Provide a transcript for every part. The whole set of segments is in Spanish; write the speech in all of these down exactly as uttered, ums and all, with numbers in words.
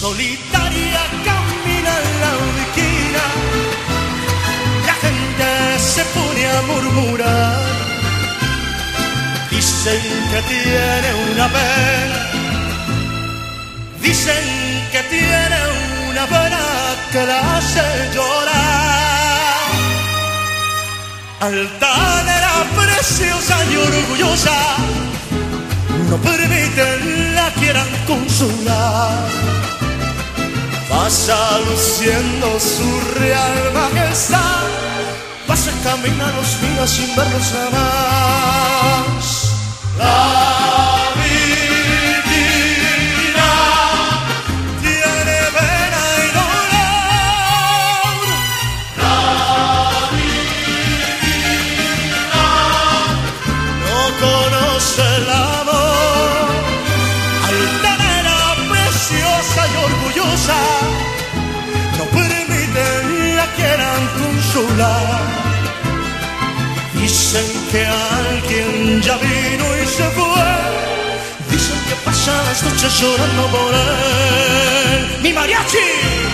solitaria camina en la esquina, la gente se pone a murmurar, dicen que tiene una pena, dicen que tiene una pena que la hace llorar. Altanera, preciosa y orgullosa, no permiten la quieran consolar. Pasa luciendo su real majestad, pasa camina los días sin verlos jamás. La divina tiene pena y dolor. La divina no conoce el amor. Altanera, preciosa y orgullosa, no permiten la quieran consolar. Dicen que alguien ya vino y se fue, dicen que pasa las noches llorando por él. ¡Mi mariachi!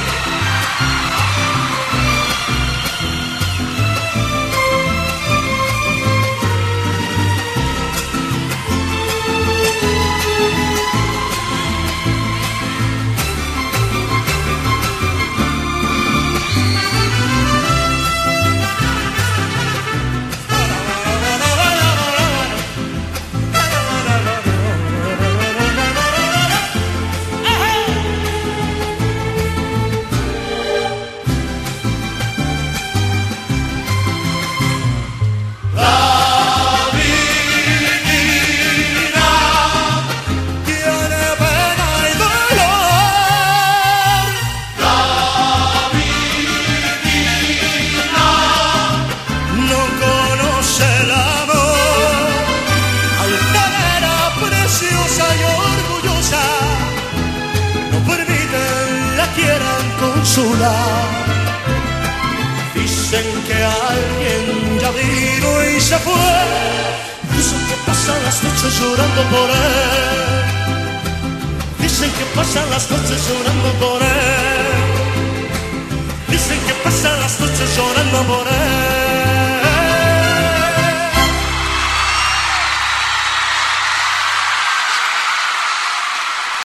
Dicen que alguien ya vino y se fue, dicen que pasan las noches llorando por él, dicen que pasan las noches llorando por él, dicen que pasan las noches llorando por él.